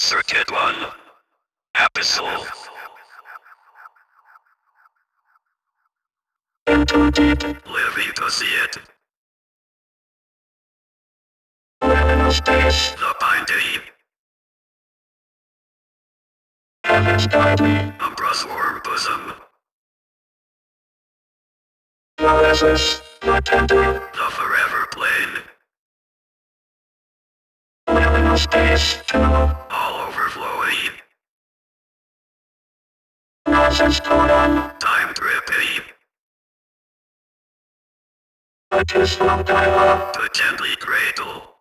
Circuit 1. Abyssal. Into deep. Living to see it. Luminous space. The binding. Heaven's boundary. Umbra's warm bosom. The restless. The tender. The forever plain. Luminous space. Too. All overflowing. Nonsense total. Time dripping. A kiss from dialogue. To gently cradle.